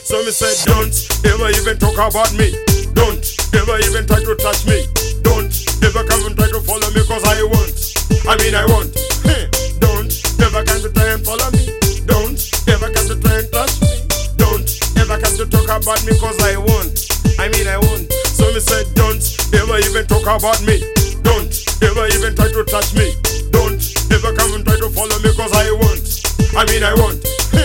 So me say, don't ever even talk about me. Don't ever even try to touch me. Don't ever come and try to follow me, cause I won't. I mean I won't. Don't ever come to try and follow me. Don't ever come to try and touch me. Don't ever come to talk about me, cause I won't. I mean I won't. So me say, don't ever even talk about me. Don't ever even try to touch me. Don't ever come and try to follow me, cause I won't. I mean I won't.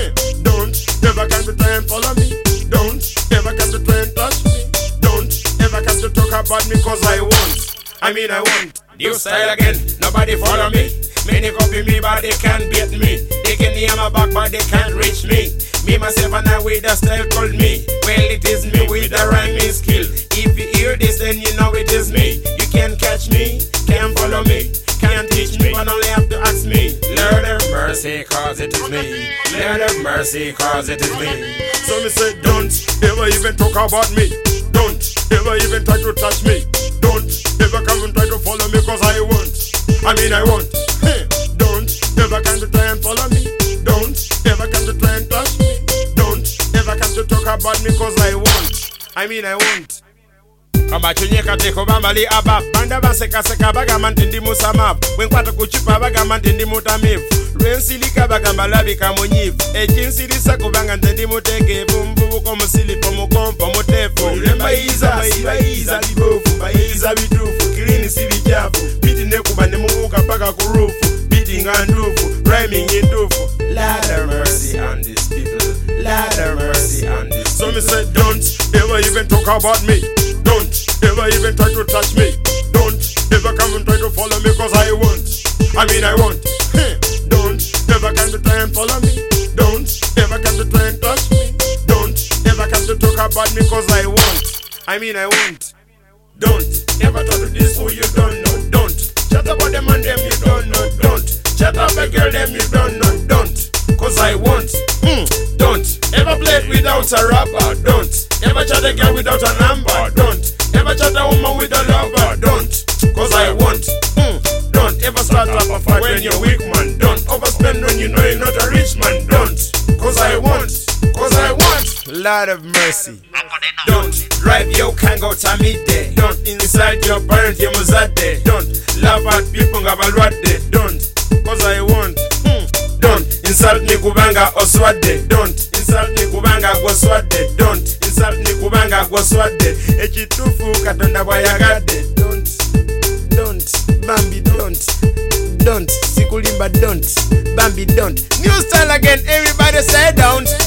Don't ever come to try and follow me. Don't ever come to try and touch me. Don't ever come to talk about me, cause I won't. I mean I won't. New style again, nobody follow me. Many copy me but they can't beat me. They can hear my back but they can't reach me. Me, myself and I with a style called me. Well, it is me with a rhyming skill. If you hear this then you know it is me. You can't catch me, can't follow me, can't teach me, but only have to ask me. Lord have mercy, cause it is me. Lord have mercy, cause it is me. So me say, don't ever even talk about me. Don't ever even try to touch me. Don't ever come and try to follow me, cause I won't. I mean I won't. Don't ever come to try and follow me. Don't ever come to try and touch me. Don't ever come to talk about me, cause I won't. I mean I won't. Kabachonyeka teko bambali abab banda baseka seka bagamba ntindi musamab wenkwata kuchipa bagamba ntindi mutamivu lwensilika bagamba labika munyivu ekinsirisa kubanga ntindi mutegevu mbubuko musilipo mukompo mutefu lembayiza bayiza libovu bayiza bitufu kilini sibijavu biti nekuba nemubuka paka ku rufu biti ngandufu rhyming indufu. Lord have mercy on these people. Lord have mercy on these people. So me say, don't ever even talk about me. Don't ever even try to touch me. Don't ever come and try to follow me, cause I won't. I mean I won't. Don't ever come to try and follow me. Don't ever come to try and touch me. Don't ever come to talk about me, cause I won't. I mean I won't. Don't ever talk to this who you don't know. Don't chat about them and them you don't know. Don't chat up a girl them you don't know. Don't, cause I won't. Don't ever play it without a rubber. Don't ever chat a girl without a number. Don't ever chat a woman with a lover. Don't, cause I won't. Don't ever start up a fight when you're weak man. Don't overspend when you know you're not a rich man. Don't, cause I won't. Cause I want. Lord have mercy. Don't drive your kango tamide. Don't inside your parents your muzade. Don't laugh at people ngabalwade. Don't, cause I want. Don't insult me kubanga oswade. Don't insult me kubanga gwaswade. Don't insult me kubanga gwaswade. Ekitufu katonda bwayagade. Don't Bambi don't sikulimba don't Bambi don't. New style again, everybody say don't.